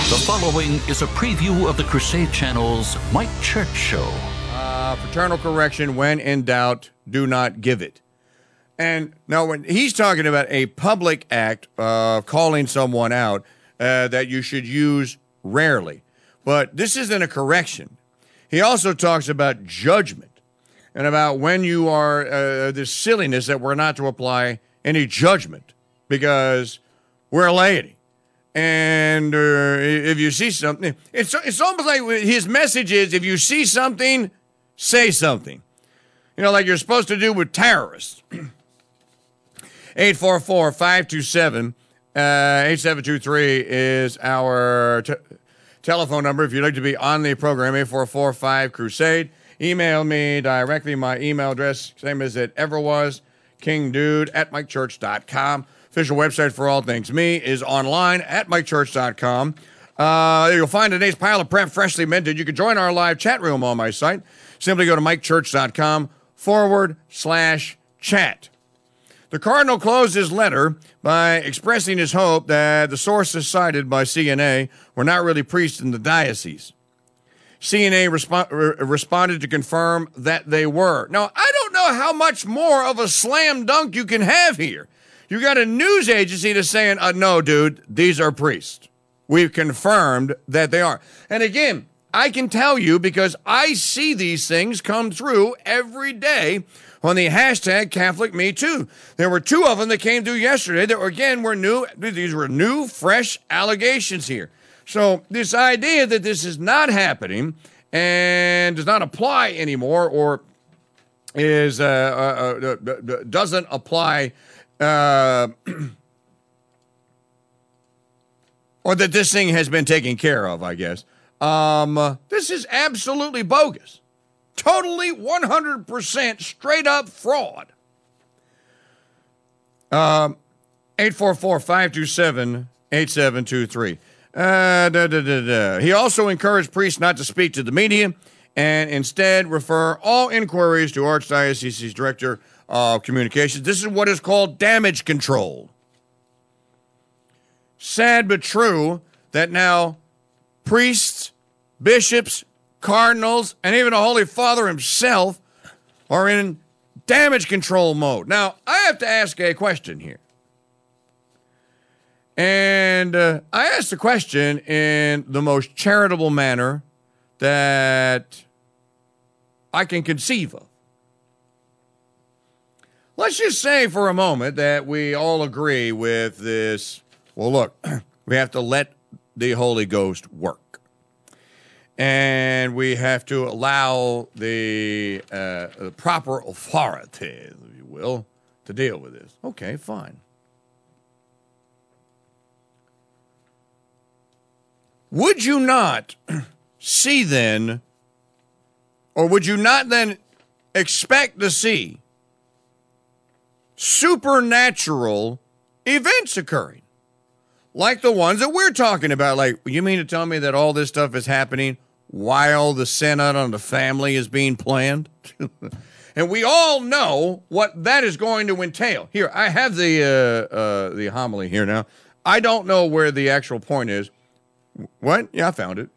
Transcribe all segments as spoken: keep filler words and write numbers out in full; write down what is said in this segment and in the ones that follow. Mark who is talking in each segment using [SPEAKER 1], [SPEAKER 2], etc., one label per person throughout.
[SPEAKER 1] The following is a preview of the Crusade Channel's Mike Church Show.
[SPEAKER 2] Uh, fraternal correction, when in doubt, do not give it. And now when he's talking about a public act of uh, calling someone out uh, that you should use rarely. But this isn't a correction. He also talks about judgment and about when you are, uh, this silliness that we're not to apply any judgment because we're a laity. And uh, if you see something, it's it's almost like his message is, if you see something, say something. You know, like you're supposed to do with terrorists. eight four four, five two seven, eight seven two three is our t- telephone number if you'd like to be on the program, eight four four five Crusade. Email me directly. My email address, same as it ever was, kingdude at mikechurch dot com. Official website for all things me is online at mike church dot com. Uh, you'll find today's pile of prep freshly minted. You can join our live chat room on my site. Simply go to mikechurch dot com forward slash chat. The Cardinal closed his letter by expressing his hope that the sources cited by C N A were not really priests in the diocese. C N A respo- re- responded to confirm that they were. Now, I don't know how much more of a slam dunk you can have here. You got a news agency that's saying, uh, no, dude, these are priests. We've confirmed that they are. And again, I can tell you because I see these things come through every day on the hashtag Catholic Me Too. There were two of them that came through yesterday that, were, again, were new. These were new, fresh allegations here. So this idea that this is not happening and does not apply anymore or is uh, uh, uh, doesn't apply Uh, or that this thing has been taken care of, I guess. Um, uh, this is absolutely bogus. Totally one hundred percent straight up fraud. Um, eight four four, five two seven, eight seven two three. Uh, da, da, da, da. He also encouraged priests not to speak to the media and instead refer all inquiries to Archdiocese's Director of Communications. This is what is called damage control. Sad but true that now priests, bishops, cardinals, and even the Holy Father himself are in damage control mode. Now, I have to ask a question here. And uh, I ask the question in the most charitable manner that I can conceive of. Let's just say for a moment that we all agree with this. Well, look, we have to let the Holy Ghost work. And we have to allow the, uh, the proper authority, if you will, to deal with this. Okay, fine. Would you not see then, or would you not then expect to see supernatural events occurring, like the ones that we're talking about? Like, you mean to tell me that all this stuff is happening while the Synod on the Family is being planned? And we all know what that is going to entail. Here, I have the uh, uh, the homily here now. I don't know where the actual point is. What? Yeah, I found it.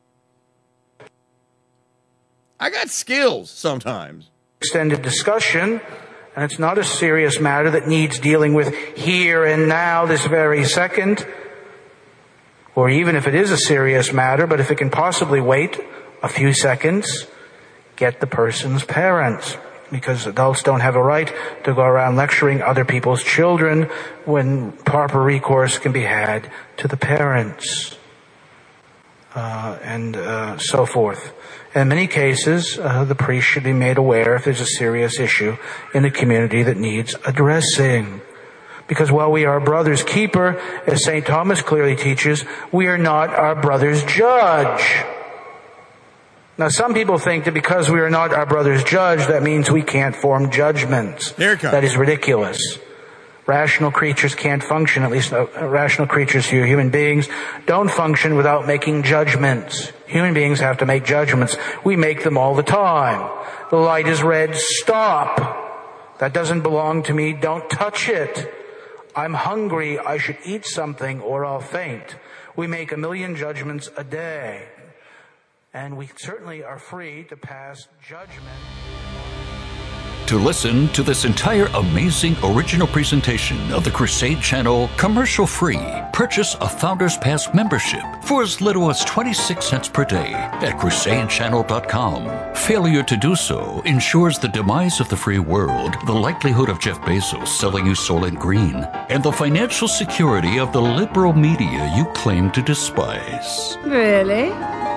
[SPEAKER 2] I got skills sometimes.
[SPEAKER 3] Extended discussion. And it's not a serious matter that needs dealing with here and now, this very second. Or even if it is a serious matter, but if it can possibly wait a few seconds, get the person's parents. Because adults don't have a right to go around lecturing other people's children when proper recourse can be had to the parents. Uh, and uh, so forth. In many cases, uh, the priest should be made aware if there's a serious issue in the community that needs addressing. Because while we are brother's keeper, as Saint Thomas clearly teaches, we are not our brother's judge. Now, some people think that because we are not our brother's judge, that means we can't form judgments.
[SPEAKER 2] Here it comes.
[SPEAKER 3] That is ridiculous. Rational creatures can't function, at least uh, rational creatures here, human beings, don't function without making judgments. Human beings have to make judgments. We make them all the time. The light is red, stop. That doesn't belong to me, don't touch it. I'm hungry, I should eat something or I'll faint. We make a million judgments a day. And we certainly are free to pass judgment.
[SPEAKER 1] To listen to this entire amazing original presentation of the Crusade Channel commercial-free, purchase a Founders Pass membership for as little as twenty-six cents per day at crusade channel dot com. Failure to do so ensures the demise of the free world, the likelihood of Jeff Bezos selling you Soylent Green, and the financial security of the liberal media you claim to despise.
[SPEAKER 4] Really?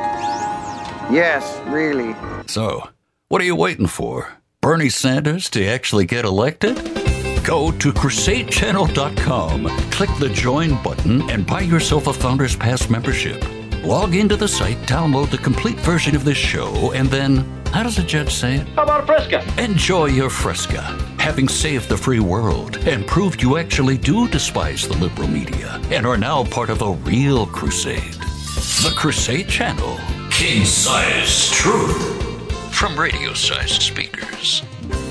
[SPEAKER 5] Yes, really.
[SPEAKER 1] So, what are you waiting for? Bernie Sanders to actually get elected? Go to crusade channel dot com, click the Join button, and buy yourself a Founders Pass membership. Log into the site, download the complete version of this show, and then, how does the judge say it?
[SPEAKER 6] How about a Fresca?
[SPEAKER 1] Enjoy your Fresca, having saved the free world and proved you actually do despise the liberal media and are now part of a real crusade. The Crusade Channel, king-size truth. From radio-sized speakers.